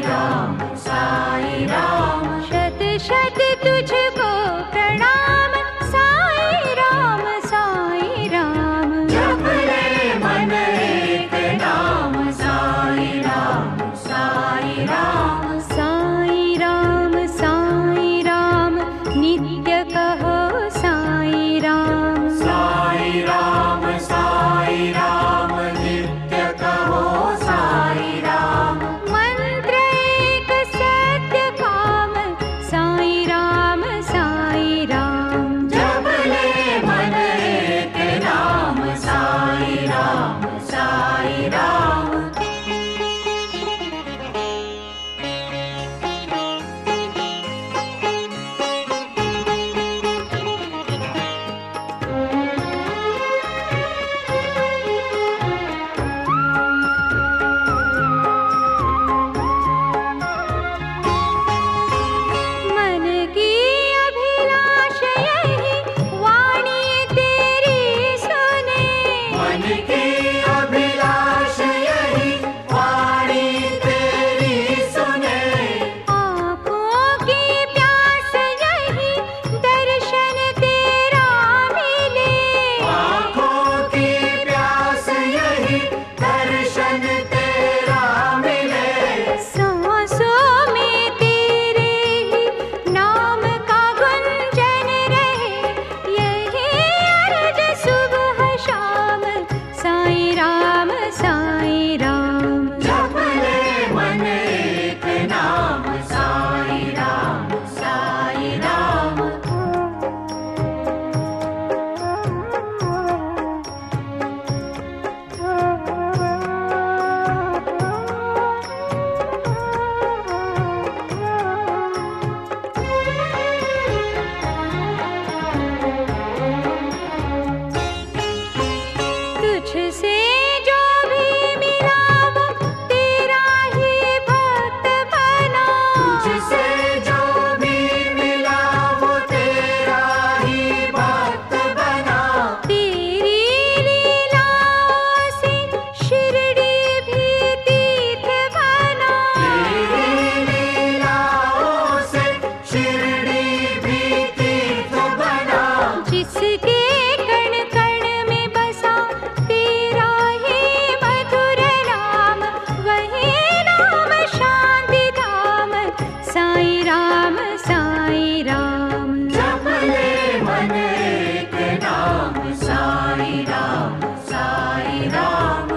राम साई राम। शत शत तुझको प्रणाम साई राम साई राम। जप ले मन एक नाम साई राम साई राम। साई राम साई राम नित्य कहो साई राम। साई राम नित्य कहो साई राम। मंत्र एक सत्य काम साई राम साई राम। जप ले मन एक नाम साई राम साई राम। मन की अभिलाष यही वाणी तेरी सुने। मन की अभिलाष यही वाणी तेरी सुने। आँखों की प्यास यही दर्शन तेरा मिले। आँखों की प्यास यही दर्शन तेरा मिले। सांसों में तेरे ही नाम का गुंजन रहे। यही अर्ज सुबह शाम साई राम साई राम। जप ले मन एक नाम साई राम साई राम। तुझसे जो भी मिला वो तेरा ही भक्त बना। तुझसे जो भी मिला वो तेरा ही भक्त बना। तेरी लीलाओं से शिरडी भी तीर्थ बना। तेरी लीलाओं से शिरडी भी तीर्थ बना। जिसके कण कण में बसा तेरा ही मधुर नाम। वही नाम शांति धाम साई राम साई राम। जप ले मन एक नाम साई राम साई राम।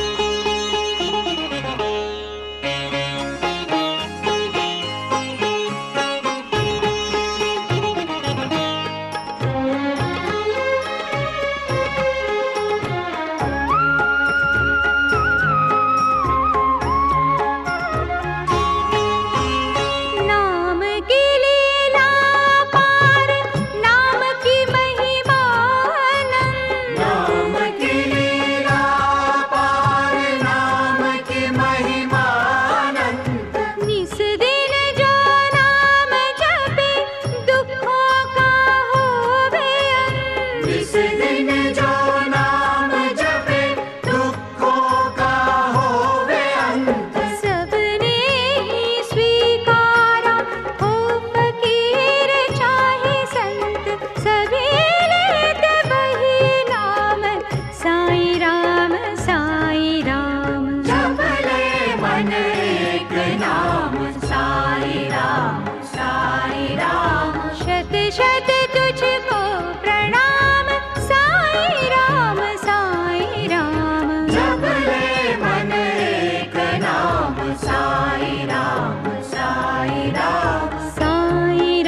नाम की लीला पार नाम की महिमा अनंत। नाम की लीला पार नाम की महिमा अनंत। निस दिन जो नाम जपे दुखों का होवे अंत। इस दिन जो नाम जपे दुखों का होवे अंत। सबने ही स्वीकारा हो फकीर चाहे संत। सभी लेते वही नाम साई राम साई राम। जप ले मन एक नाम साई राम साई राम। शत शत तुझको प्रणाम साई राम साई राम। जप ले मन एक नाम साई राम साई राम। साई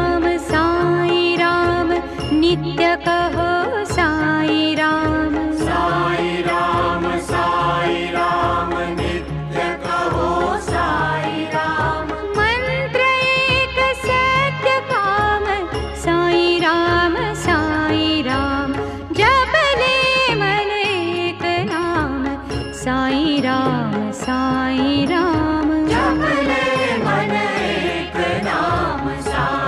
राम नित्य कहो साई राम। साई राम नित्य कहो साई राम। मंत्र एक सत्य काम साई राम साई राम। जप ले मन एक नाम साई राम साई राम। जप ले मन एक नाम साई